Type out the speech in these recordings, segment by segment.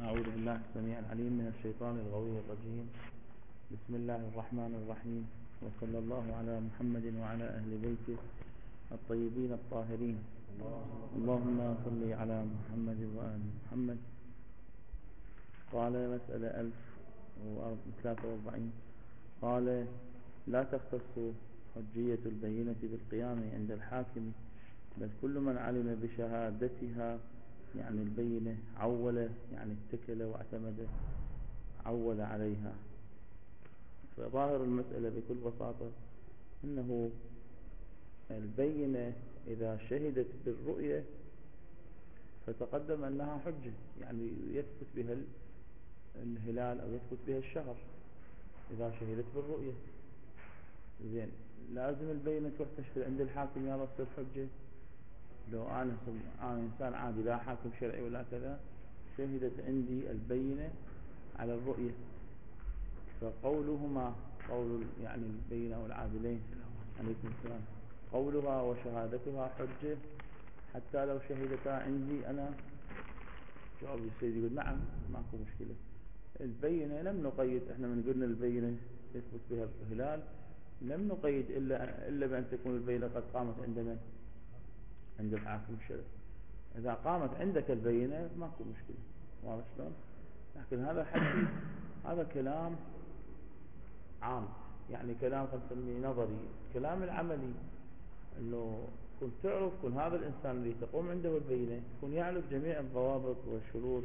أعوذ بالله السميع العليم من الشيطان الغوي الرجيم. بسم الله الرحمن الرحيم، وصلى الله على محمد وعلى أهل بيته الطيبين الطاهرين. اللهم صل على محمد وآل محمد. قال مسألة 1043. قال: لا تختص حجية البينة بالقيام عند الحاكم، بل كل من علم بشهادتها، يعني البينة، عول، يعني اتكل واعتمد، عول عليها. فظاهر المسألة بكل بساطة أنه البينة إذا شهدت بالرؤية فتقدم أنها حجة، يعني يثبت بها الهلال أو يثبت بها الشهر إذا شهدت بالرؤية. زين، لازم البينة تروح تشهد عند الحاكم يلا تصير حجة؟ لو أنا إنسان عادي لا حاكم شرعي ولا كذا، شهدت عندي البينة على الرؤية، فقولهما قول يعني البينة والعادلين عليكم السلام، قولها وشهادتها حجة حتى لو شهدتا عندي أنا. جواب السيد يقول نعم ماكو مشكلة. البينة لم نقيد، احنا من قلنا البينة يثبت بها الهلال لم نقيد إلا بأن تكون البينة قد قامت عندنا عند الحاكم الشرعي. إذا قامت عندك البينة ماكو مشكلة، واضح شلون؟ لكن هذا حكي، هذا كلام عام، يعني كلام خلينا نسميه نظري. كلام العملي انه كنت تعرف، كن هذا الانسان اللي تقوم عنده البينة كن يعرف جميع الضوابط والشروط،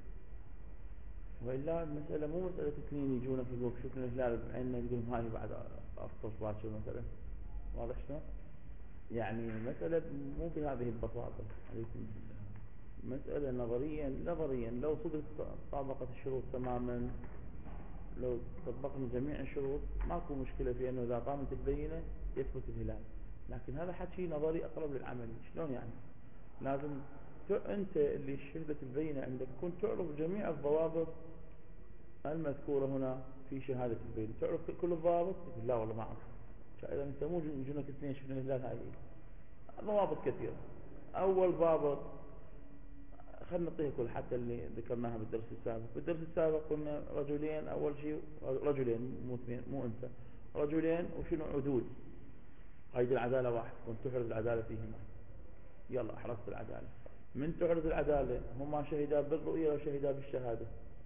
والا المسألة مو مسألة اثنين يجونك يقول شوفنا الهلال بعيننا تقول هاي بعد افطر باكر مثلا، واضح شلون؟ يعني مسألة مو بهذه البساطة. عليكم السلام. مسألة نظريا لو صدق طابقت الشروط تماما، لو طبقنا جميع الشروط ماكو مشكلة في أنه إذا قامت البينة يثبت الهلال. لكن هذا حكي نظري أقرب للعمل. شلون يعني؟ لازم أنت اللي شهدت البينة عندك كنت تعرف جميع الضوابط المذكورة هنا في شهادة البينة، تعرف كل الضوابط؟ يقول لا والله ما أعرف. إذا أنت مو يجونك اثنين شفنا الهلال، هاي ضوابط كثيرة. أول ضابط خلنا نعطيه كل حتى اللي ذكرناها بالدرس السابق. بالدرس السابق قلنا رجلين، أول شيء رجلين مو اثنين مو أنت، رجلين وشنو عدول، قيد العدالة واحد، كنت تحرز العدالة فيهما. يلا أحرزت العدالة. من تحرز العدالة؟ هما شهدا بالرؤية وشهدا بالشهادة.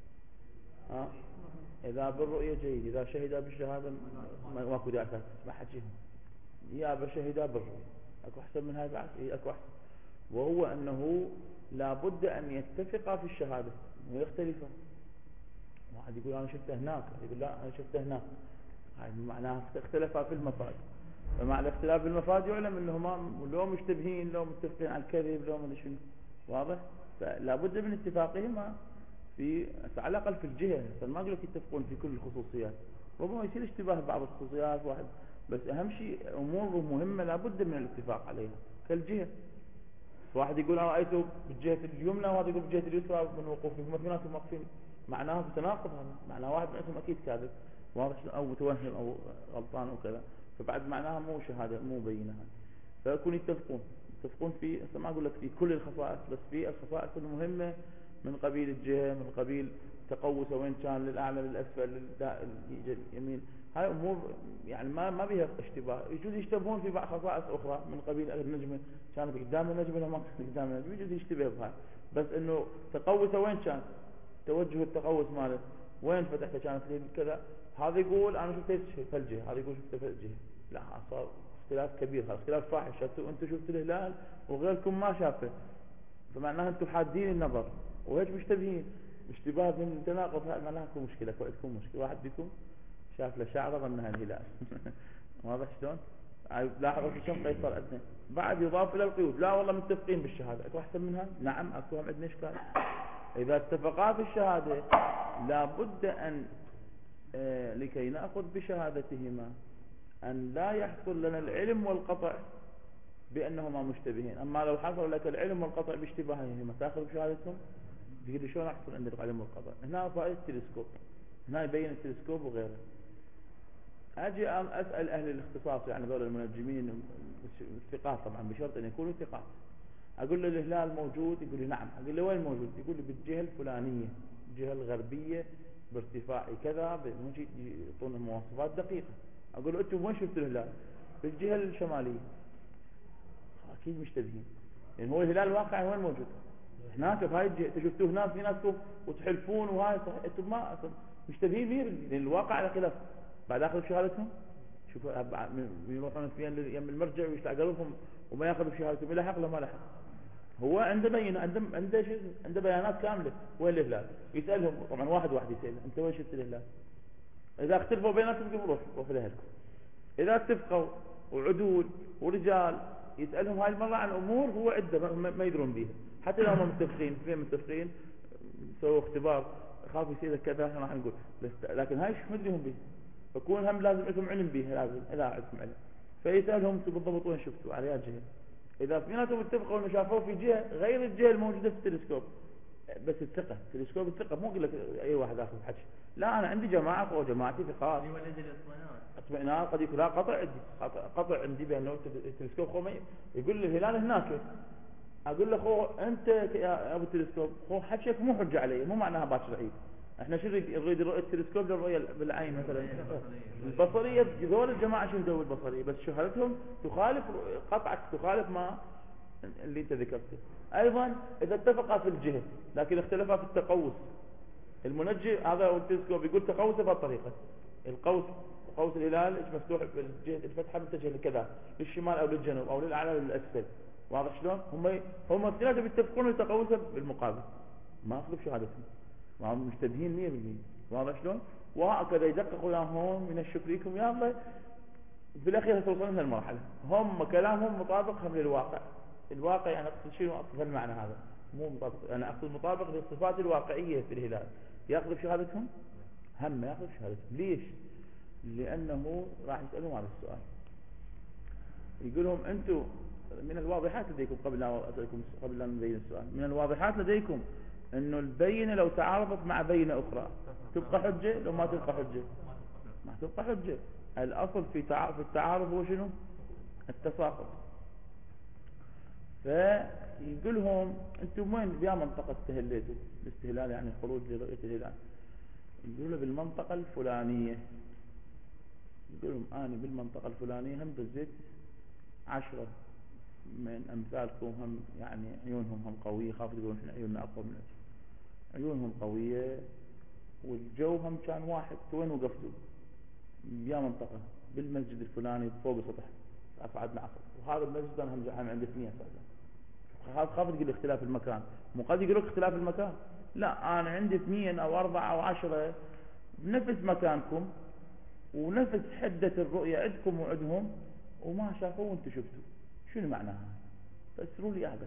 إذا بالرؤية جيد، إذا شهدا بالشهادة ماكو داعي تسمع حكيهم. يا بشهدا بالرؤية أكو أحسن من هاي بعد؟ أكو أحسن. وهو أنه لابد أن يتفقا في الشهادة ويختلفا. واحد يقول أنا شفته هناك، يقول لا أنا شفته هناك، هاي معناها اختلفا في المفاد. فمع الاختلاف في المفاد يعلم أنهما لو مشتبهين، لو متفقين على الكذب، لو ما شنو، واضح؟ فلابد من اتفاقهما في على الأقل في الجهة. ما أقول لك يتفقون في كل الخصوصيات، ربما يصير اشتباه بعض الخصوصيات واحد، بس أهم شيء أمور مهمة لابد من الاتفاق عليها كالجهة. واحد يقول أنا رأيته بالجهة اليمنى وهذا يقول بالجهة اليسرى من وقوفهم اثنيناتهم واقفين، معناه بتناقض. هذا معناه واحد منهم أكيد كاذب، واضح، أو متوهم أو غلطان أو كذا، فبعد معناها مو شهادة مو بينة. فيكون يتفقون في، ما أقول لك في كل الخصائص، بس في الخصائص المهمة من قبيل الجهة، من قبيل تقوس وين كان للأعلى للأسفل لليمين. هاي أمور يعني ما بيها اشتباه. يجوز يشتبهون في بعض خصائص أخرى من قبيل النجمة كانت قدام النجمة ولا ما كانت قدام النجمة، يجوز يشتبه بها، بس إنه تقوس وين كان، توجه التقوس ماله وين فتحته كانت كذا. هذا يقول أنا شفته في الجهة، هذا يقول شفته في الجهة. لا صار اختلاف كبير، اختلاف فاحش. أنتم شفتوا الهلال وغيركم ما شافه، فمعناها أنتم حادين النظر وهيك مشتبهين. اشتباه من تناقض، هذا معناها لكم مشكلة، عندكم مشكلة. واحد بكم شاف له شعره ظنها الهلال. واضح شلون؟ لاحظوا كم قيد صار عندنا. بعد يضاف إلى القيود، لا والله متفقين بالشهادة، أكو أحسن منها؟ نعم أكو، هم عندنا إشكال. إذا اتفقا في الشهادة لابد أن لكي نأخذ بشهادتهما أن لا يحصل لنا العلم والقطع بأنهما مشتبهين. أما لو حصل لك العلم والقطع باشتباههما تأخذ بشهادتهم؟ يقول لي شلون أحصل عندك العلم والقطع؟ هنا فائدة التلسكوب، هنا يبين التلسكوب وغيره. أجي أسأل أهل الاختصاص، يعني ذول المنجمين الثقات طبعا بشرط أن يكونوا ثقات. أقول له الهلال موجود؟ يقول لي نعم. أقول له وين موجود؟ يقول لي بالجهة الفلانية الجهة الغربية بارتفاع كذا، يعطون مواصفات دقيقة. اقول انتم وين شفتوا الهلال؟ في الجهة الشمالية. اكيد مشتبهين، لان هو الهلال الواقع وين موجود؟ هناك في هاي الجهة. شفتوه هناك في ناس وتحلفون وهاي انتم ما مشتبهين لان الواقع على خلاف. بعد اخذ بشهادتهم، شوفوا يروحون في يم المرجع ويستعقلهم وما ياخذ بشهادتهم، الى حق له ما له حق. هو عنده بين عنده بيانات كامله وين الهلال. يسالهم طبعا واحد يسال انت وين شفت الهلال؟ اذا اختلفوا بيناتهم روح في الاهل. اذا اتفقوا وعدول ورجال يسالهم هاي المره عن امور هو عده ما يدرون بيها، حتى لو هم متفقين سووا اختبار خاف يصير كذا احنا راح نقول لكن هاي شو مدري هم بيها، فكون هم لازم عندهم علم بيها، لازم اذا عندهم علم فيسالهم انتم بالضبط وين شفتوا على اي جهه. اذا اثنيناتهم اتفقوا انه شافوه في جهه غير الجهه الموجوده في التلسكوب، بس الثقه تلسكوب الثقه، مو اقول لك اي واحد اخذ حكي، لا انا عندي جماعه فوق جماعتي ثقات. اطمئنان قد يكون لا قطع عندي بانه التلسكوب خو يقول لي الهلال هناك، اقول له خو انت يا ابو التلسكوب خو حكيك مو حجه علي، مو معناها باكر عيد. احنا شو نريد رؤيه التلسكوب للرؤيه بالعين مثلا البصريه. ذول الجماعه شو يدور البصريه بس شهادتهم تخالف قطعك، تخالف ما اللي انت ذكرته. ايضا اذا اتفقا في الجهه لكن اختلفا في التقوس، المنجي هذا والتلسكوب يقول تقوسه بهالطريقه، القوس قوس الهلال مفتوح بالجهه الفتحه متجه لكذا للشمال او للجنوب او للاعلى او للاسفل. واضح شلون؟ هم اثنيناتهم يتفقون يتقوسوا بالمقابل، ما اخذوا بشهادتهم، ما هم مشتبهين 100%. واضح شلون؟ وهكذا يدققوا وياهم من الشكر لكم يا الله. في الاخير توصلون للمرحله هم كلامهم مطابق هم للواقع. الواقع يعني اقصد شنو؟ اقصد المعنى هذا مو مطابق، انا اقصد مطابق للصفات الواقعيه في الهلال. ياخذ بشهادتهم؟ هم ياخذ بشهادتهم. ليش؟ لانه راح يسالهم هذا السؤال، يقول لهم انتم من الواضحات لديكم قبل ان نبين السؤال، من الواضحات لديكم انه البينه لو تعارضت مع بينه اخرى تبقى حجه، لو ما تبقى حجه ما تبقى حجه. الاصل في التعارض هو شنو؟ التساقط. فيقول لهم انتم وين بيا منطقه استهليتوا؟ الاستهلال يعني الخروج لرؤيه الهلال. يقول له بالمنطقه الفلانيه. يقول لهم انا بالمنطقه الفلانيه هم دزيت 10 من امثالكم، هم يعني عيونهم هم قويه، خاف تقولون احنا عيوننا اقوى من عيونهم قويه، والجو هم كان واحد. وين وقفتوا؟ بيا منطقه بالمسجد الفلاني فوق السطح افعدنا عصر، وهذا المسجد انا هم عندي 2 اساسا. خاف تقول اختلاف المكان، مو قد يقول لك اختلاف المكان، لا انا عندي 2 أو 4 أو 10 بنفس مكانكم ونفس حده الرؤيه عندكم وعندهم وما شافوا وانتم شفتوا. شنو معناها؟ فسروا لي اياها بس.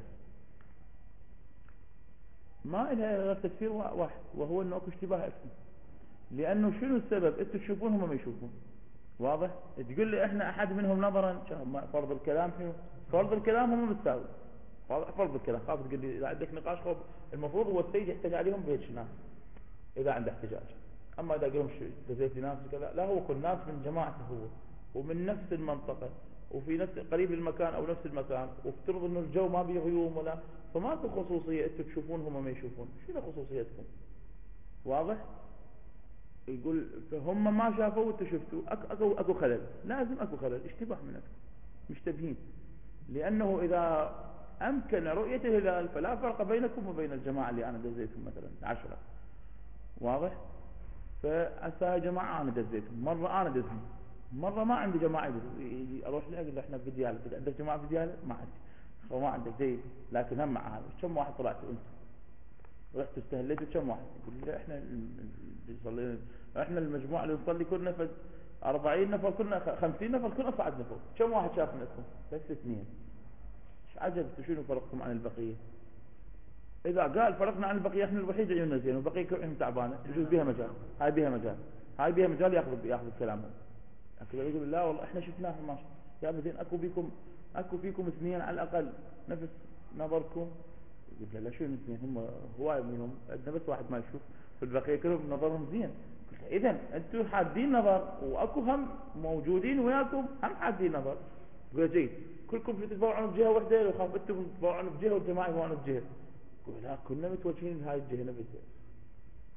ما لها غير تفسير واحد، وهو انه اكو اشتباه اسمه. لانه شنو السبب؟ انتم تشوفون هم ما يشوفون. واضح؟ تقول لي احنا احد منهم نظرا، فرض الكلام شنو؟ فرض الكلام هم متساوي. فرض الكلام، خاف تقول لي اذا عندك نقاش خوف، المفروض هو السيد يحتاج عليهم بهيك ناس اذا عنده احتجاج. اما اذا قالوا دزيت لي ناس كذا، لا هو كل ناس من جماعته هو ومن نفس المنطقه وفي نفس قريب المكان او نفس المكان، وافترض انه الجو ما بيه غيوم ولا، فماكو خصوصيه انتم تشوفون هم ما يشوفون. شنو خصوصيتكم؟ واضح؟ يقول فهم ما شافوا وانتم شفتوا. اكو خلل، لازم اكو خلل، اشتباه منك، مشتبهين. لانه اذا امكن رؤيه الهلال فلا فرق بينكم وبين الجماعه اللي انا دزيتهم مثلا 10. واضح؟ فأسا جماعه انا دزيتهم، مره انا دزهم، مرة ما عندي جماعة اروح له اقول له احنا في ديالة، عندك جماعة في ديالة؟ ما عندي. ما عندك زي، لكن هم مع هذا كم واحد طلعتوا انت؟ رحتوا استهليتوا كم واحد؟ يقول لي احنا اللي احنا المجموعة اللي نصلي كل نفر 40 نفر، كلنا 50 نفر، كلنا صعدنا فوق. كم واحد شاف منكم؟ بس 2. ايش عجب؟ شنو فرقكم عن البقية؟ اذا قال فرقنا عن البقية احنا الوحيد عيوننا زين والبقية عيونهم تعبانة، يجوز بها مجال، هاي بها مجال ياخذ كلامهم. لكن يقول لا والله احنا شفناهم ما شاء يا زين، اكو فيكم 2 على الاقل نفس نظركم. يقول لا شو 2؟ هم هواي منهم، عندنا بس واحد ما يشوف، والبقيه كلهم نظرهم زين. اذا انتم حادين نظر واكو هم موجودين وياكم هم حادين نظر. يقول جيد، كلكم تتبعون بجهه واحده، وخاف انتم تتبعون بجهه والجماعه يتبعون بجهه. يقول لا كلنا متوجهين لهاي الجهه نفسها.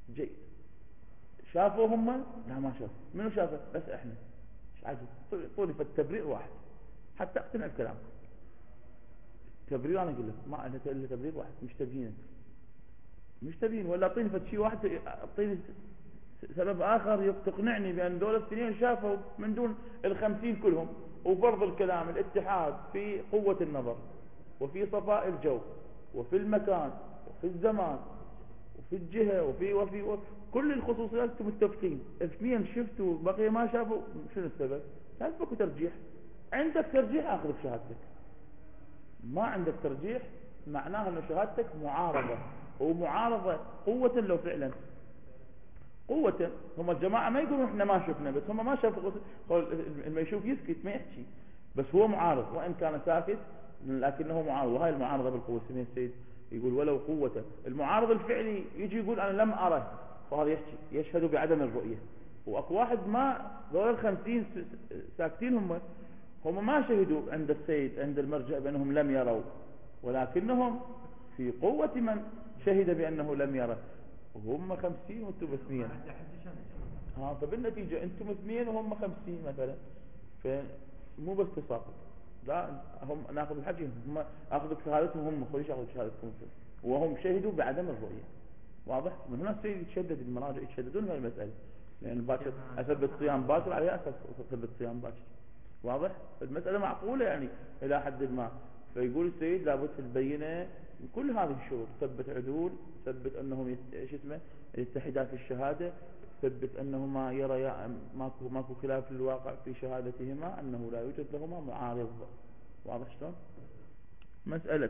جيد. شافوا هم؟ لا ما شافوا. منو شافه؟ بس احنا. ايش عجب؟ طولي التبرير واحد حتى اقتنع بكلامك. تبرير انا اقول لك ما عندك الا تبرير واحد، مش تبيين. مش تبيين ولا اعطيني شيء واحد، اعطيني سبب اخر تقنعني بان دول الاثنين شافوا من دون الخمسين كلهم. وفرض الكلام الاتحاد في قوة النظر وفي صفاء الجو وفي المكان وفي الزمان وفي الجهة وفي كل الخصوصيات انتم متفقين. اثنين شفتوا بقية ما شافوا، شنو السبب؟ لازمك ترجيح. عندك ترجيح اخذ شهادتك، ما عندك ترجيح معناها ان شهادتك معارضة. ومعارضة قوة لو فعلا قوة. هم الجماعة ما يقولون احنا ما شفنا، بس هم ما شافوا. لما يشوف يسكت ما يحكي، بس هو معارض وان كان ساكت لكنه معارض. وهاي المعارضة بالقوة سميها السيد يقول ولو قوة. المعارض الفعلي يجي يقول انا لم ارى، فهذا يحكي يشهد بعدم الرؤية. واكو واحد ما ذول 50 ساكتين، هم ما شهدوا عند السيد عند المرجع بانهم لم يروا، ولكنهم في قوة من شهد بانه لم يرى. وهم 50 وانتم باثنين. فبالنتيجة انتم اثنين وهم 50 مثلا، فمو بس تساقط. لا هم ناخذ الحكي، هم اخذ شهادتهم هم، خليش اخذ شهادتكم وهم شهدوا بعدم الرؤية. واضح؟ من هنا السيد يتشدد، المراجع يتشددون في المسألة، لان باكر اثبت صيام باكر على اساس اثبت صيام باكر. واضح؟ المسألة معقولة يعني الى حد ما. فيقول السيد لابد في البينة كل هذه الشروط، ثبت عدول، ثبت انهم يتحدا في الشهادة، ثبت انهما يرى ماكو خلاف للواقع في شهادتهما، انه لا يوجد لهما معارض. واضح شلون؟ مسألة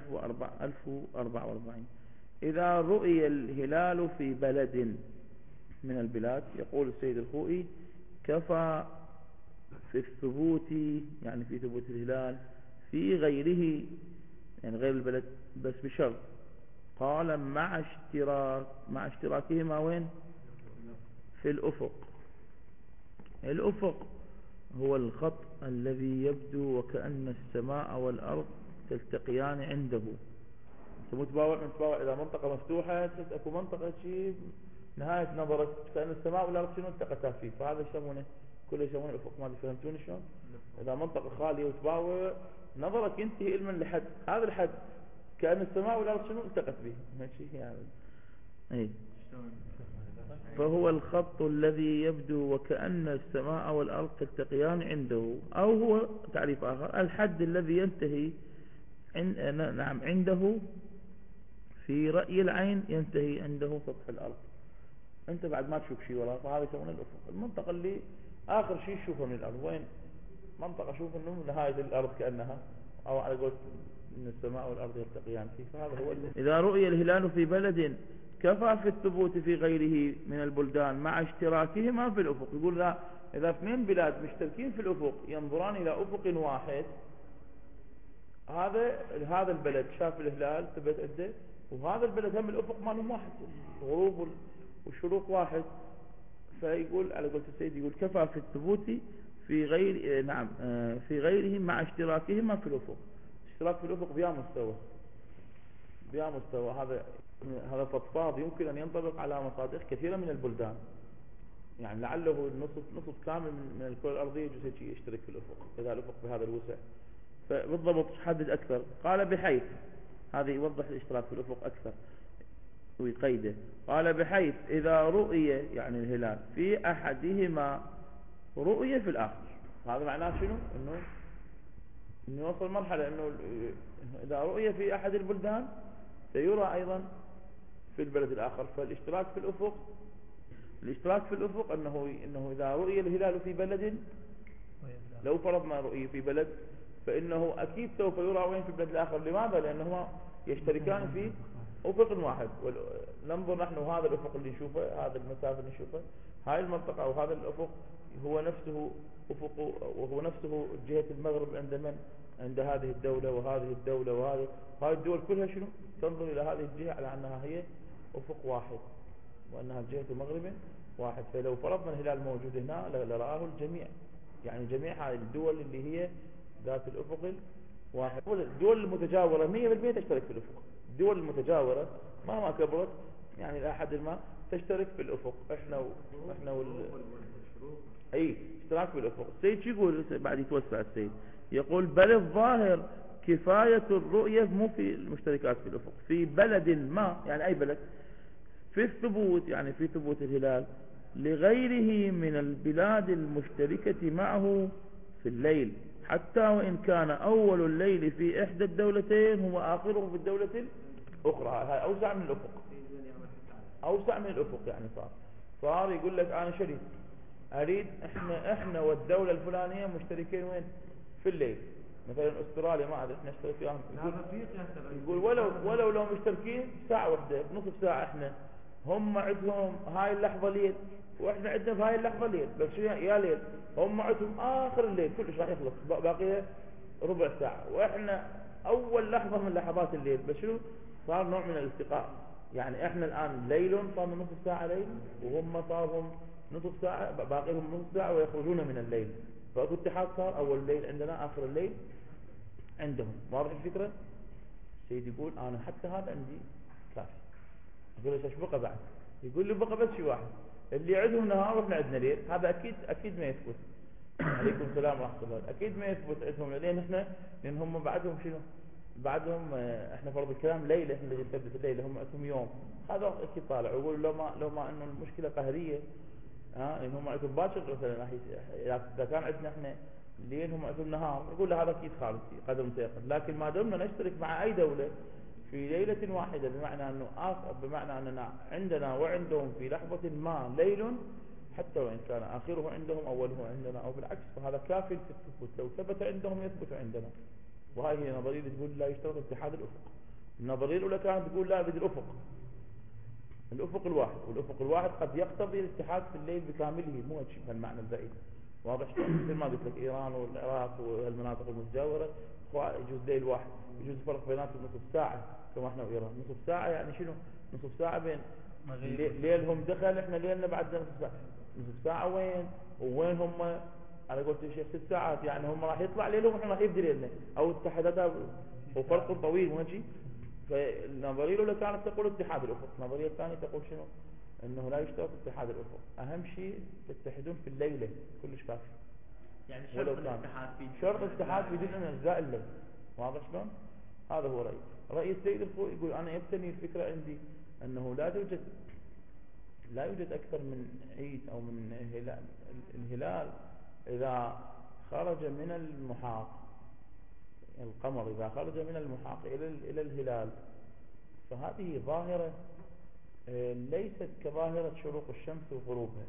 1044. إذا رؤي الهلال في بلد من البلاد، يقول السيد الخوئي كفى في الثبوت، يعني في ثبوت الهلال في غيره، يعني غير البلد، بس بشرط. قال مع اشتراكهما وين؟ في الأفق. الأفق هو الخط الذي يبدو وكأن السماء والأرض تلتقيان عنده. متباوع إذا منطقة مفتوحة تكون منطقة شيء نهاية نظرك كأن السماء والأرض شنو التقتا فيه، فهذا يسمونه كله يسمونه الأفق. ما فهمتوني شلون؟ إذا منطقة خالية وتباوع نظرك ينتهي علما لحد هذا الحد، كأن السماء والأرض شنو التقت به، ماشي يعني. أي فهو الخط الذي يبدو وكأن السماء والأرض تلتقيان عنده، أو هو تعريف آخر الحد الذي ينتهي عنده في رأي العين، ينتهي عنده سطح الأرض. أنت بعد ما تشوف شيء ولا، فهذا يسمونه الأفق. المنطقة اللي آخر شيء تشوفه من الأرض وين؟ منطقة شوف إنه نهاية الأرض كأنها، أو على قولت إن السماء والأرض يلتقيان فيه، فهذا هو إذا رؤي الهلال في بلد كفى في الثبوت في غيره من البلدان مع اشتراكهما في الأفق. يقول لا، إذا اثنين بلاد مشتركين في الأفق ينظران إلى أفق واحد، هذا البلد شاف الهلال ثبت عنده، وهذا البلد هم الأفق مالهم واحد، الغروب والشروق واحد. فيقول على قولة السيد يقول كفى في الثبوت في غير في غيرهم مع اشتراكهما في الأفق. اشتراك في الأفق بها مستوى. هذا فضفاض يمكن أن ينطبق على مصادر كثيرة من البلدان، يعني لعله نصف كامل من الكرة الأرضية يجوز يشترك في الأفق إذا الأفق بهذا الوسع. فبالضبط حدد أكثر، قال بحيث، هذا يوضح الاشتراك في الأفق أكثر ويقيده. قال بحيث إذا رؤي يعني الهلال في أحدهما رؤية في الآخر. هذا معناه شنو؟ إنه يوصل مرحلة إنه إذا رؤية في أحد البلدان سيرى أيضا في البلد الآخر. فالاشتراك في الأفق أنه إذا رؤي الهلال في بلد، لو فرضنا رؤية في بلد، فإنه أكيد سوف يرى وين في البلد الآخر. لماذا؟ لأنهما يشتركان في أفق واحد. ننظر نحن هذا الأفق اللي نشوفه، هذا المسافة اللي نشوفه، هاي المنطقة أو هذا الأفق هو نفسه أفق، وهو نفسه جهة المغرب عند من؟ عند هذه الدولة وهذه الدولة وهذه الدول كلها شنو؟ تنظر إلى هذه الجهة على أنها هي أفق واحد، وأنها جهة المغرب واحد. فلو فرضنا الهلال موجود هنا لرآه الجميع، يعني جميع هذه الدول اللي هي ذات الأفق واحد. الدول المتجاورة 100% تشترك في الأفق. الدول المتجاورة مهما كبرت يعني إلى حد ما تشترك في الأفق. إحنا أي اشتراك في الأفق. السيد شو يقول بعد يتوسع السيد، يقول بل الظاهر كفاية الرؤية مو في المشتركات في الأفق في بلد ما، يعني أي بلد، في الثبوت يعني في ثبوت الهلال لغيره من البلاد المشتركة معه في الليل، حتى وإن كان أول الليل في إحدى الدولتين هو آخره في الدولة الأخرى. هذا أوسع من الأفق، أوسع من الأفق. يعني صار يقول لك أنا شريك أريد إحنا والدولة الفلانية مشتركين وين في الليل، مثلا أستراليا ما أدري إحنا نشترك فيها، يقول ولو لو مشتركين ساعة واحدة نصف ساعة، إحنا هم عندهم هاي اللحظة ليل وإحنا عندنا في هاي اللحظة ليل، بس يا ليل هم عندهم آخر الليل كلش راح يخلص باقي ربع ساعة، وإحنا أول لحظة من لحظات الليل، بس شنو صار نوع من الالتقاء. يعني إحنا الآن ليل صار نصف ساعة ليل، وهم صارهم نصف ساعة باقي لهم نصف ساعة ويخرجون من الليل، فأكو اتحاد صار أول الليل عندنا آخر الليل عندهم. واضح الفكرة؟ السيد يقول أنا حتى هذا عندي كافي. أقول له ايش بقى بعد؟ يقول لي بقى بس شيء واحد، اللي عندهم نهار واحنا عندنا ليل، هذا أكيد ما يثبت. عليكم السلام ورحمة الله. أكيد ما يثبت عندهم لين إحنا، لأن هم بعدهم شنو؟ بعدهم إحنا فرض الكلام ليلة، إحنا اللي نثبت الليلة، هم عندهم يوم. هذا أكيد طالع. ويقول لو ما إنه المشكلة قهرية، لأن هم عندهم باكر مثلا إذا كان عندنا إحنا لين هم عندهم نهار، يقول له هذا أكيد خالص قدر متيقن. لكن ما دمنا نشترك مع أي دولة في ليلة واحدة، بمعنى أننا عندنا وعندهم في لحظة ما ليل، حتى وإن كان آخره عندهم أوله عندنا أو بالعكس، فهذا كافٍ في الثبوت. لو ثبت عندهم يثبت عندنا. وهذه هي نظرية تقول لا يشترط اتحاد الأفق. النظرية الأولى كانت تقول لا، بدي الأفق الواحد، والأفق الواحد قد يقتضي الاتحاد في الليل بكامله، مو شيء بهالمعنى البعيد. واضح؟ مثل ما قلت لك إيران والعراق والمناطق المتجاورة يجوز ليل واحد، يجوز فرق بيناتهم نصف ساعة كما احنا وإيران. نصف ساعة يعني شنو؟ نصف ساعة بين ليلهم دخل، احنا ليلنا بعدنا نصف ساعة. نصف ساعة وين هم؟ أنا قلت يا شيخ 6 ساعات، يعني هم راح يطلع ليلهم واحنا راح يبدي ليلنا، أو اتحاداتها وفرق طويل ماشي. فالنظرية الأولى كانت تقول اتحاد الأفق، النظرية الثانية تقول شنو؟ انه لا يشترط اتحاد الافق. اهم شيء تتحدون في الليله كلش كافي. يعني شرط الاتحاد في شرط الاتحاد في جزء من اجزاء الليل. واضح شلون؟ هذا هو راي السيد الخوئي. يقول انا يبتني الفكره عندي انه لا يوجد اكثر من عيد او من الهلال اذا خرج من المحاق، القمر اذا خرج من المحاق الى الهلال، فهذه ظاهره ليست كظاهرة شروق الشمس وغروبها.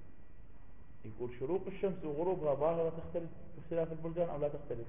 يقول شروق الشمس وغروبها ظاهرة تختلف باختلاف البلدان أو لا تختلف؟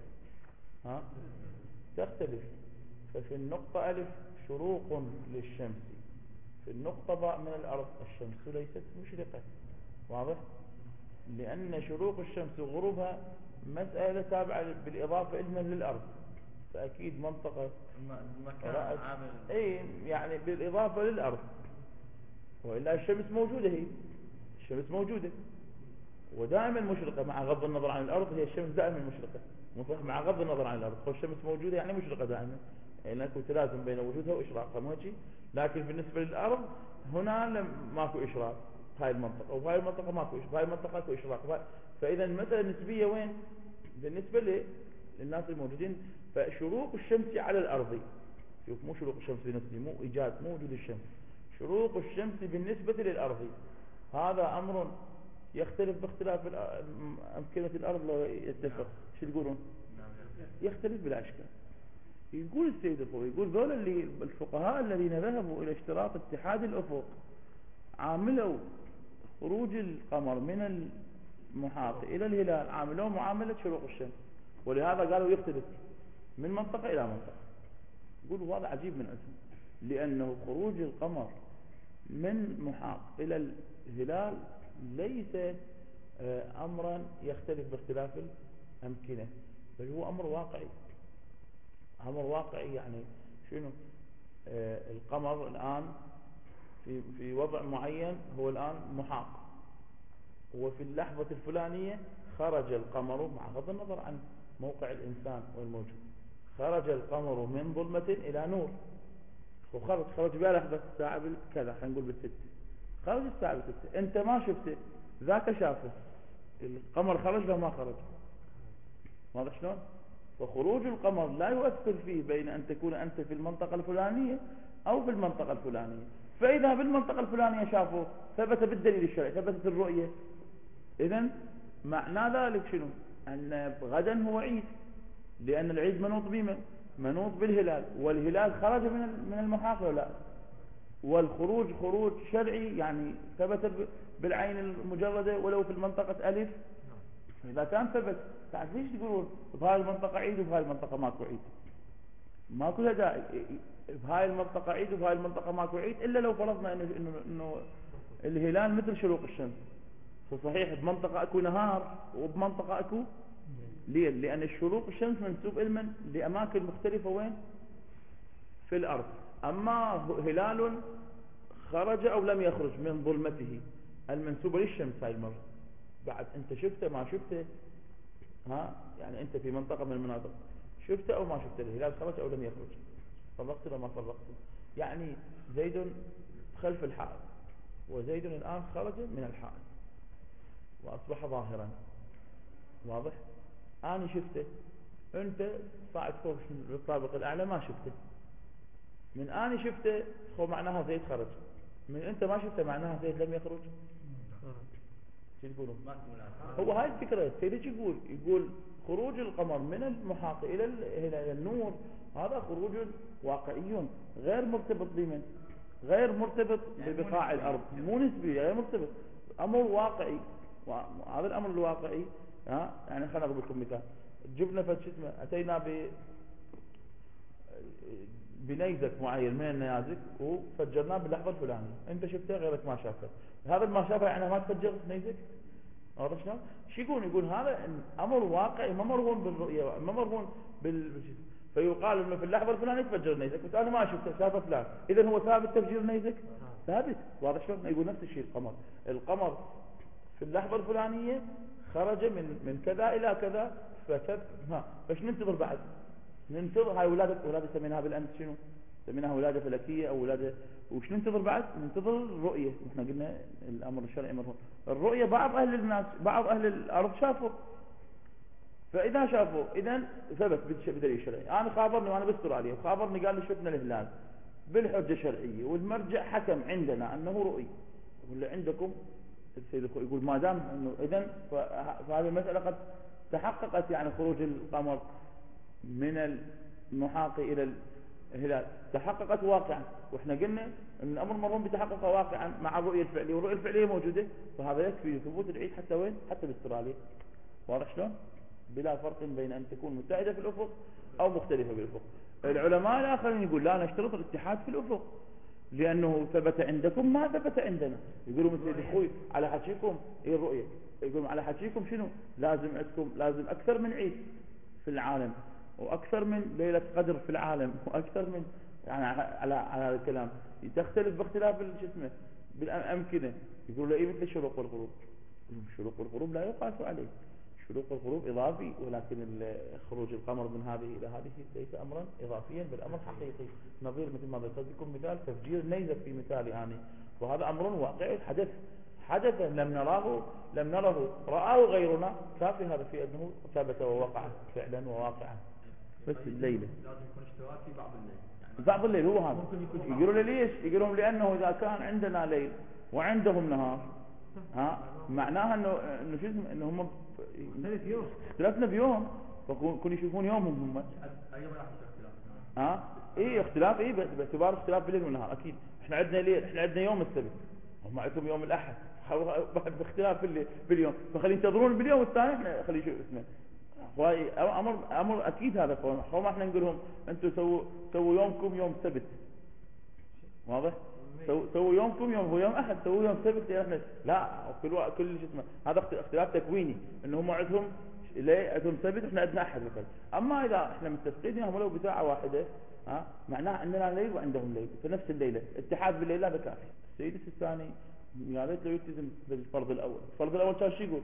تختلف. ففي النقطة ألف شروق للشمس، في النقطة باء من الأرض الشمس ليست مشرقة. واضح؟ لأن شروق الشمس وغروبها مسألة تابعة بالإضافة إلما للأرض، فأكيد منطقة مكان يعني بالإضافة للأرض، وإلا الشمس موجودة، هي الشمس موجودة ودائما مشرقة مع غض النظر عن الأرض. هي الشمس دائما مشرقة مصح مع غض النظر عن الأرض، والشمس موجودة يعني مشرقة دائما، يعني لكن تلازم بين وجودها وإشراقها ماشي. لكن بالنسبة للأرض هنا ماكو إشراق هاي المنطقة، وهاي المنطقة ماكو إشراق، هاي المنطقة ماكو إشراق. فإذا المسألة النسبية وين بالنسبة للناس الموجودين؟ فشروق الشمس على الأرض، شوف مو شروق الشمس بنفسه، مو إيجاد، مو وجود الشمس، شروق الشمس بالنسبة للأرض هذا أمر يختلف باختلاف أمكنة الأرض. لو يتفق شو تقولون؟ يختلف بلا أشكال. يقول السيد الخوئي، يقول ذول اللي الفقهاء الذين ذهبوا إلى اشتراط اتحاد الأفق عاملوا خروج القمر من المحاط إلى الهلال عاملوه معاملة شروق الشمس، ولهذا قالوا يختلف من منطقة إلى منطقة. يقولوا هذا عجيب من عندهم، لأنه خروج القمر من محاط إلى الهلال ليس أمرا يختلف باختلاف الأمكنة، بل هو أمر واقعي. أمر واقعي يعني شنو؟ القمر الآن في وضع معين، هو الآن محاط، وفي اللحظة الفلانية خرج القمر مع غض النظر عن موقع الإنسان والموجود، خرج القمر من ظلمة إلى نور، خرج بها لحظة الساعة كذا، خلينا نقول بالستة، خرج الساعة بالستة، انت ما شفته، ذاك شافه، القمر خرج لو ما خرج، واضح شلون؟ فخروج القمر لا يؤثر فيه بين أن تكون أنت في المنطقة الفلانية أو في المنطقة الفلانية. فإذا بالمنطقة الفلانية شافوه ثبت بالدليل الشرعي، ثبتت الرؤية، إذن معنى ذلك شنو؟ أن غدا هو عيد، لأن العيد منوط بمن؟ منوط بالهلال، والهلال خرج من المحاق ولا لا؟ والخروج خروج شرعي، يعني ثبت بالعين المجردة ولو في المنطقة ألف. إذا كان ثبت، تعرف ليش تقولون بهاي المنطقة عيد وبهاي المنطقة ماكو عيد؟ ماكو داعي بهاي المنطقة عيد وبهاي المنطقة ماكو عيد، إلا لو فرضنا إنه الهلال مثل شروق الشمس. فصحيح بمنطقة أكو نهار وبمنطقة أكو ليل، لأن الشروق الشمس منسوب إلمن لأماكن مختلفة وين؟ في الأرض. أما هلال خرج أو لم يخرج من ظلمته المنسوبة للشمس هاي المرة، بعد أنت شفته ما شفته، يعني أنت في منطقة من المناطق شفته أو ما شفته، الهلال خرج أو لم يخرج، فرقت ولا ما فرقت؟ يعني زيد خلف الحائط، وزيد الآن خرج من الحائط وأصبح ظاهرا، واضح؟ أنا شفته، أنت صاعد فوق الطابق الأعلى ما شفته، من أنا شفته هو معناها زيد خرج، من أنت ما شفته معناها زيد لم يخرج. شو تقولون؟ هو هاي الفكرة. سيدي يقول خروج القمر من المحاق إلى النور هذا خروج واقعي غير مرتبط بمن؟ غير مرتبط ببقاع الأرض، مو نسبي، غير مرتبط، أمر واقعي. هذا الأمر الواقعي يعني خلينا أضرب لكم مثال. جبنا فشتنا أتينا بنيزك معين من النيازك وفجرناه باللحظة الفلانية، أنت شفته غيرك ما شافه، هذا ما شافه يعني ما تفجر نيزك؟ واضح شلون؟ شو يقول هذا أمر واقعي ما مرهون بالرؤية، ما مرهون فيقال إنه في اللحظة الفلانية تفجر نيزك، بس أنا ما شفته، شافه فلان، إذا هو ثابت تفجير نيزك؟ ثابت. واضح شلون؟ يقول نفس الشيء القمر في اللحظة الفلانية خرج من كذا إلى كذا فش ننتظر بعد؟ ننتظر هاي ولادة سميناها بالأمس شنو؟ سميناها ولادة فلكية أو ولادة، وش ننتظر بعد؟ ننتظر الرؤية. احنا قلنا الأمر الشرعي مرهون الرؤية. بعض أهل الأرض شافوا، فإذا شافوا إذن ثبت بدليل شرعي. أنا خابرني وأنا بستر عليه، وخابرني قال لي شفنا الهلال بالحجة شرعية، والمرجع حكم عندنا أنه رؤي، ولا عندكم السيد يقول ما دام أنه إذن فهذه المسألة قد تحققت، يعني خروج القمر من المحاق إلى الهلال تحققت واقعا، وإحنا قلنا أن الأمر مرون بتحقق واقعا مع الرؤية الفعلية، والرؤية الفعلية موجودة، فهذا يكفي ثبوت العيد حتى وين؟ حتى باستراليا. واضح شلون؟ بلا فرق بين أن تكون متحدة في الأفق أو مختلفة بالأفق. العلماء الآخرين يقول لا نشترط الاتحاد في الأفق، لأنه ثبت عندكم ما ثبت عندنا. يقولوا مثل أخوي على حكيكم إيه الرؤية، يقولوا على حكيكم شنو؟ لازم أكثر من عيد في العالم، وأكثر من ليلة قدر في العالم، وأكثر من يعني على هذا الكلام تختلف باختلاف الجسم بالأمكنة. يقولوا له إيه مثل الشروق والغروب؟ الشروق والغروب لا يقاس عليه، شروق الغروب إضافي، ولكن خروج القمر من هذه إلى هذه ليس أمرا إضافيا بل أمر حقيقي، نظير مثل ما ذكرت لكم مثال تفجير نيزك في مثالي يعني، وهذا أمر واقعي حدث لم نره رآه غيرنا، كافي هذا في أنه ثبت ووقع فعلا وواقعا. بس الليلة لازم يكون اشتراك في بعض الليل، يعني بعض الليل هو هذا. يقولوا لي ليش؟ يقولون لأنه إذا كان عندنا ليل وعندهم نهار معناها انه شو اسمه انه هم اختلفنا بيوم، فكون يشوفون يومهم هم ايضا راح يصير اختلاف. ايه اختلاف، ايه باعتبار اختلاف بالليل والنهار. اكيد احنا عندنا ليل، احنا عندنا يوم السبت، هم عندهم يوم الاحد، بعد اختلاف باليوم، فخلي ينتظرون باليوم الثاني، احنا خلي يشوف اسمه امر اكيد. هذا قوم احنا نقول لهم انتم سووا يومكم يوم سبت، واضح؟ سووا يومكم هو يوم احد، سووا يوم سبت احنا لا، كل شيء اسمه هذا اختلاف تكويني، ان هم عندهم سبت احنا عندنا احد مثلا. اما اذا احنا متفقين هم لو بساعه واحده معناه عندنا ليل وعندهم ليل في نفس الليله، اتحاد بالليل هذا كافي. السيد الثاني يا ريت لو يلتزم بالفرض الاول. الفرض الاول كان شو يقول؟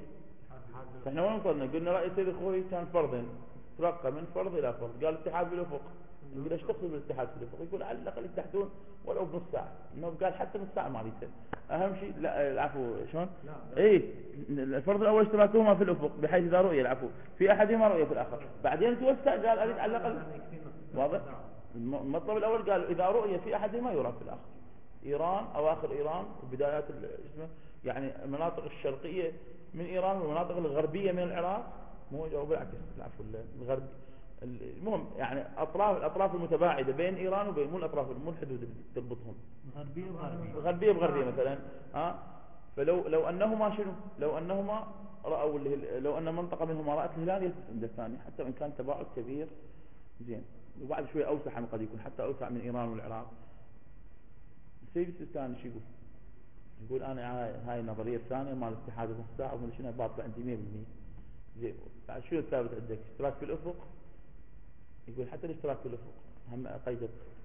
احنا وين وصلنا؟ قلنا راي سيد اخوي كان فرضين، ترقى من فرض الى فرض، قال اتحاد بالافق يقول ايش تقصد بالاتحاد في الافق؟ يقول على الاقل يتحدون ولو بنص ساعه، انه قال حتى نص ساعه ما يصير. اهم شيء لا العفو شلون؟ اي الفرض الاول اشتراكهما في الافق بحيث اذا رؤيه العفو في احدهما رؤيه في الاخر، بعدين توسع قال اريد على الاقل. واضح؟ المطلب الاول قال اذا رؤيه في احدهما يرى في الاخر. ايران اواخر ايران وبدايات اسمه يعني المناطق الشرقيه من ايران والمناطق الغربيه من العراق، مو بالعكس العفو الغربي. المهم يعني الاطراف المتباعده بين ايران وبين مو الاطراف مو الحدود اللي تربطهم غربيه بغربيه مثلا فلو انهما شنو لو انهما راوا لو ان منطقه منهما رات الهلال يثبت عند الثاني حتى وان كان تباعد كبير زين، وبعد شويه اوسع قد يكون حتى اوسع من ايران والعراق. السيد السيستاني شو يقول انا هاي النظريه الثانيه مال الاتحاد نص ساعه ومن شنو باطله عندي 100%. زين بعد شو الثابت عندك؟ اشتراك في الافق. يقول حتى الاشتراك في الافق هم قيد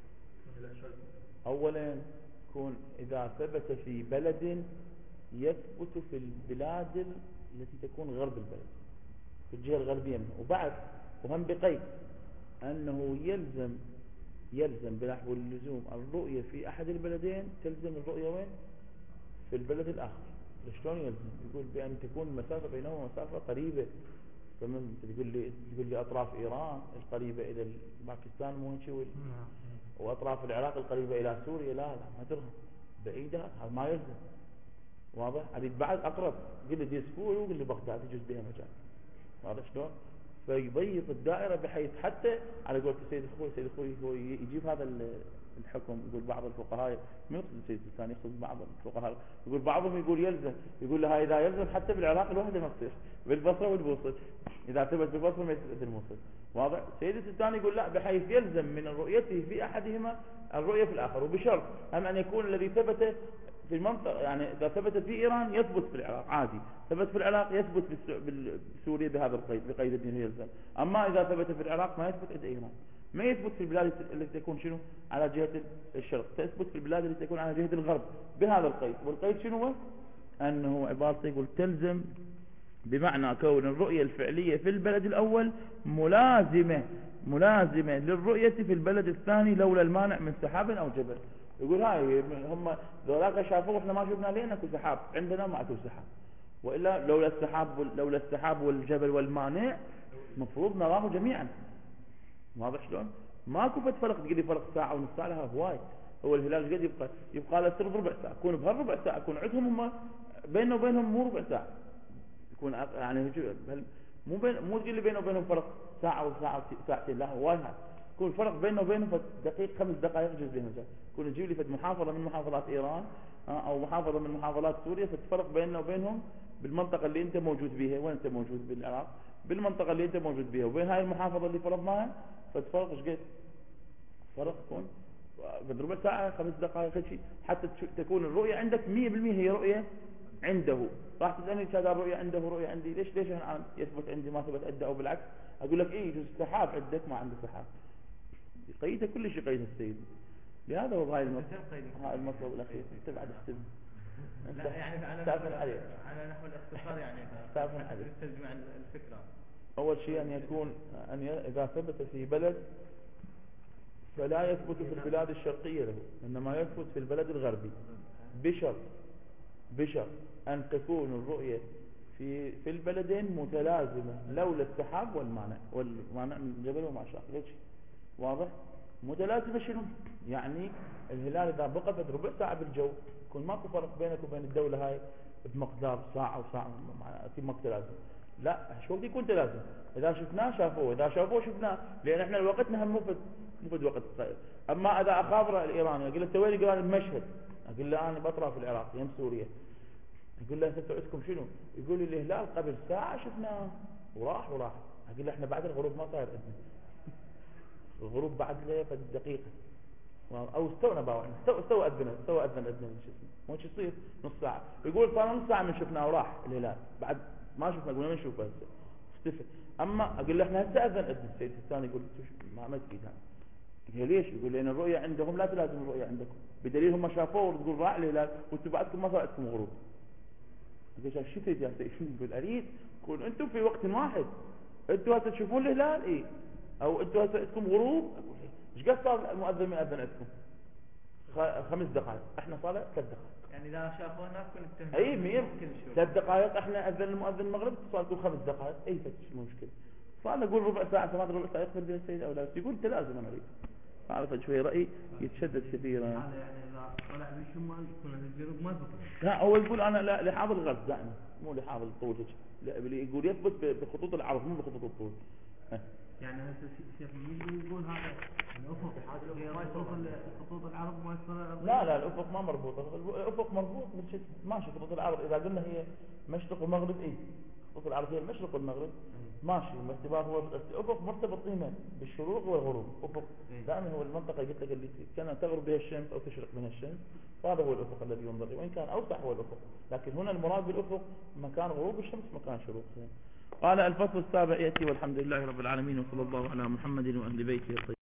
اولا يكون اذا ثبت في بلد يثبت في البلاد التي تكون غرب البلد في الجهه الغربيه منه، وبعد وهم بقيد انه يلزم بنحو اللزوم الرؤيه في احد البلدين تلزم الرؤيه وين؟ في البلد الاخر. شلون يلزم؟ يقول بان تكون المسافه بينهما مسافه قريبه. فمن تقول لي اطراف ايران القريبه الى باكستان مو هيك واطراف العراق القريبه الى سوريا لا ما ترهم بعيده هذا ما يلزم. واضح؟ اريد بعد اقرب قل لي ديسفور وقل لي بغداد يجوز بها مجال. واضح شلون؟ فيضيق الدائره بحيث حتى على قولة السيد الخوي هو يجيب هذا الحكم. يقول بعض الفقهاء ما يقصد السيد الثاني يقصد بعض الفقهاء يقول بعضهم يقول يلزم، يقول لها اذا يلزم حتى بالعراق الوحده ما تصير بالبصره والموصل، اذا ثبت بالبصره ما يثبت الموصل. واضح؟ السيد الثاني يقول لا بحيث يلزم من رؤيته في احدهما الرؤيه في الاخر، وبشرط هم ان يكون الذي ثبت في المنطقه يعني اذا ثبت في ايران يثبت في العراق عادي، ثبت في العراق يثبت بسوريا بهذا القيد بقيد الدين يلزم. اما اذا ثبت في العراق ما يثبت عند ايران، ما يثبت في البلاد التي تكون شنو على جهه الشرق، تثبت في البلاد التي تكون على جهه الغرب بهذا القيد. والقيد شنو هو؟ انه عبارته يقول تلزم بمعنى كون الرؤيه الفعليه في البلد الاول ملازمه للرؤيه في البلد الثاني لولا المانع من سحاب او جبل. يقول هاي هم ذولاك شافوه احنا ما شفنا لين اكو سحاب، عندنا ما اكو سحاب، والا لولا السحاب والجبل والمانع مفروض نراه جميعا. واضح شلون؟ ماكو فرق تقول لي فرق ساعه ونص ساعه لها هواي. هو الهلال قد يبقى له سرب ربع ساعه، يكون بهالربع ساعه يكون عندهم هم بيننا وبينهم مو ربع ساعه، يكون يعني مو تقول لي بينه وبينهم فرق ساعه وساعه ساعتين لا هواي. يكون فرق بينه وبينهم دقيقه 5 دقائق يجوز بهم مجال. يكون يجيب لي محافظه من محافظات ايران او محافظه من محافظات سوريا فتفرق بيننا وبينهم بالمنطقه اللي انت موجود بيها. وين انت موجود؟ بالعراق. بالمنطقه اللي انت موجود بيها وبين هاي المحافظه اللي فرضناها فتفرق ايش قد؟ فرق يكون قد ربع ساعه 5 دقائق شيء حتى تكون الرؤيه عندك 100% هي رؤيه عنده. راح تسالني هذا الرؤيه عنده ورؤيه عندي ليش الان يثبت عندي ما ثبت عنده او بالعكس؟ اقول لك ايه يجوز سحاب عندك ما عنده سحاب. قيده كل شيء قيده السيد. لهذا هو هاي المطلب الاخير. انت بعد احسب لا يعني على نحو الاختصار يعني تستجمع الفكره. اول شيء ان يكون اذا ثبت في بلد فلا يثبت في البلاد الشرقيه له، انما يثبت في البلد الغربي بشرط ان تكون الرؤيه في البلدين متلازمه لولا السحاب والمانع من الجبل وما شابه. هيك واضح؟ متلازمه شنو؟ يعني الهلال اذا بقى ربع ساعه بالجو يكون ماكو فرق بينك وبين الدوله هاي بمقدار ساعه وساعه اكيد ماكو تلازم. لا شو وقت يكون تلازم؟ اذا شفناه شافوه، اذا شافوه شفناه، لان احنا وقتنا هم مو في وقت قصير. اما اذا اخابره الايراني اقول له انت وين؟ قال بمشهد. اقول له انا باطراف العراق يم سوريا. يقول له انتم عندكم شنو؟ يقول لي الهلال قبل ساعه شفناه وراح. اقول له احنا بعد الغروب ما صاير عندنا الغروب بعد له دقيقه او استوى اذن شو اسمه مو شو يصير نص ساعه. يقول صار نص ساعه من شفناه وراح الهلال بعد ما شفنا. قلنا ما نشوفه هسه اختفى. اما اقول له احنا هسه اذن السيد الثاني يقول ما تفيد هذا. ليش؟ يقول لان الرؤيه عندهم لا تلازم الرؤيه عندكم، بدليل هم شافوه وتقول راح الهلال وانتم بعدكم ما صار عندكم غروب. يقول شو تريد يا سيدي؟ يقول اريد يكون انتم في وقت واحد، انتم هسه تشوفون الهلال اي او انتم هسه عندكم غروب. ايش قد صار المؤذن من أذن عندكم 5 دقائق، احنا صار 3 دقائق. يعني إذا شافوا هناك كنت اي 100 3 دقائق، احنا أذن المؤذن المغرب صار تقول 5 دقائق، اي فتش مشكلة. فأنا أقول ربع ساعة 8 ربع ساعة يقبل بها السيد أو لا، يقول أنت لازم أنا أريد. أعرف شوي رأي يتشدد كثيرا. هذا يعني إذا طلع بالشمال يكون الجنوب ما يثبت. لا هو يقول أنا لا لحاظ الغرب دائما، مو لحاظ الطول. يقول يثبت بخطوط العرض مو بخطوط الطول. يعني هسه الشيخ يقول هذا الأفق هي خطوط العرض ما يصير. لا الأفق ما مربوطة، الأفق مربوط ماشي خطوط العرض. إذا قلنا هي مشرق ومغرب إيه، خطوط العرض هي المشرق والمغرب ماشي، باعتبار هو الأفق مرتبط دائما بالشروق والغروب. أفق دائما هو المنطقة قلت لك اللي كان تغرب بها الشمس أو تشرق منها الشمس، فهذا هو الأفق الذي ينظر وإن كان أوسع هو الأفق، لكن هنا المراد بالأفق مكان غروب الشمس مكان شروقها. قال الفصل السابع يأتي والحمد لله رب العالمين، وصلى الله على محمد وأهل بيته الطيبين.